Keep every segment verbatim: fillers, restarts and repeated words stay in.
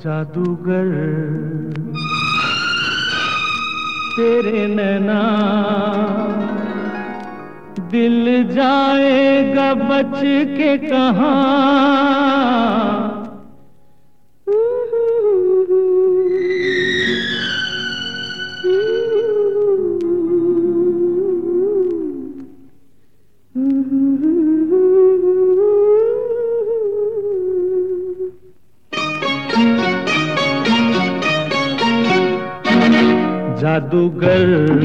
जादूगर तेरे नैना दिल जाएगा बच के कहाँ। जादूगर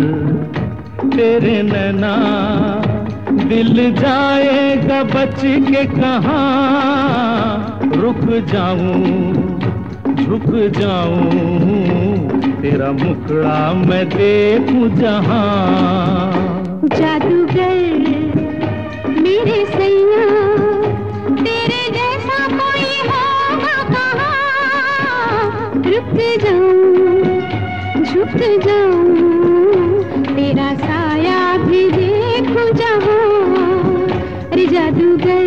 तेरे नैना दिल जाएगा बच के कहाँ। रुक जाऊं झुक जाऊं तेरा मुखड़ा मैं देखूं जहाँ। जादूगर मेरे सैया तेरे जैसा कोई होगा कहाँ। रुक जाऊं झुक जाऊं तेरा साया भी देखूं जहाँ। अरे जादूगर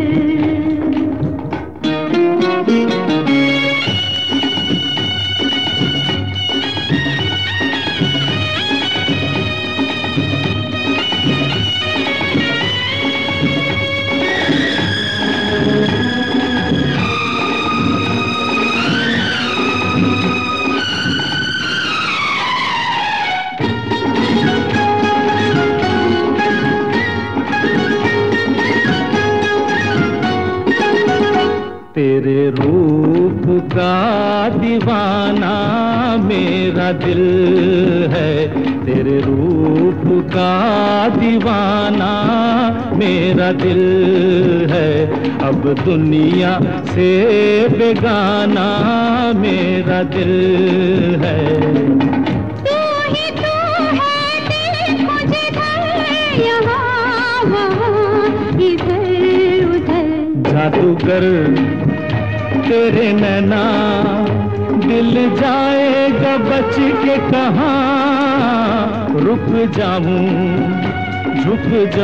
तेरे रूप का दीवाना मेरा दिल है। तेरे रूप का दीवाना मेरा दिल है। अब दुनिया से बेगाना मेरा दिल है। तू ही तू है दिल मुझे धर यहाँ वहाँ इधर उधर। जादूगर तेरे नैना दिल जाएगा बच के कहाँ। रुक जाऊं झुक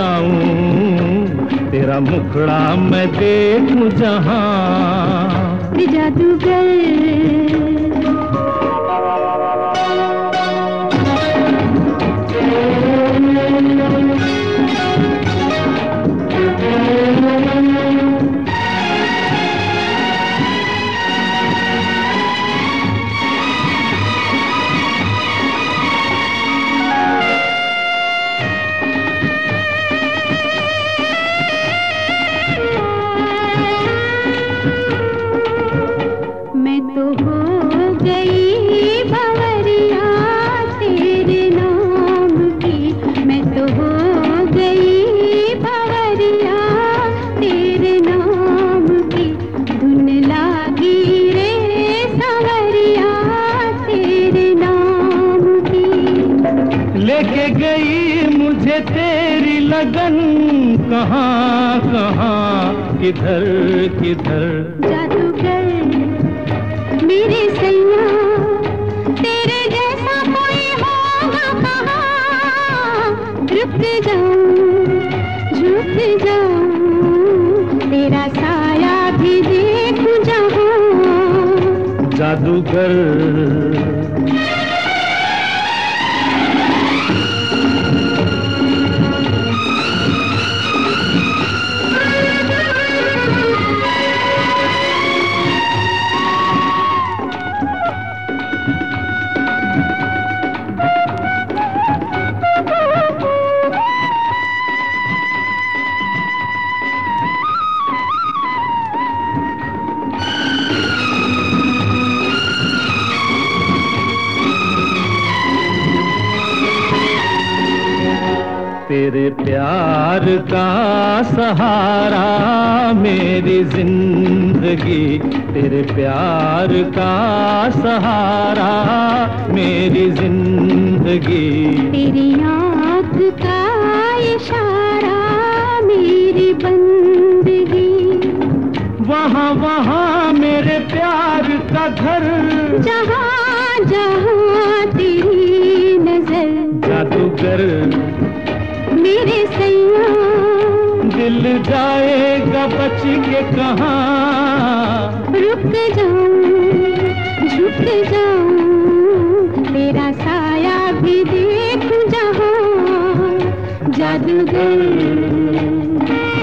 जाऊं तेरा मुखड़ा मैं देखूं जहाँ। जादूगर मैं तो हो गई भंवरिया तेरे नाम की। मैं तो हो गई भंवरिया तेरे नाम की। धुन लागी रे संवरिया तेरे नाम की। लेके गई मुझे तेरी लगन कहाँ कहाँ किधर किधर। जादूगर मेरे सैया तेरे जैसा कोई होगा कहाँ। रुक जाऊं झुक जाऊं तेरा साया भी देखूं जहाँ। जादूगर तेरे प्यार का सहारा मेरी जिंदगी। तेरे प्यार का सहारा मेरी जिंदगी। तेरी आँख का इशारा मेरी बंदगी। वहाँ वहाँ मेरे प्यार का घर जहाँ जहाँ तेरी नजर। जादूगर मेरे सैया दिल जाएगा बच के कहाँ। रुक जाऊं झुक जाऊं, तेरा साया भी देखूं जहां, जादूगर।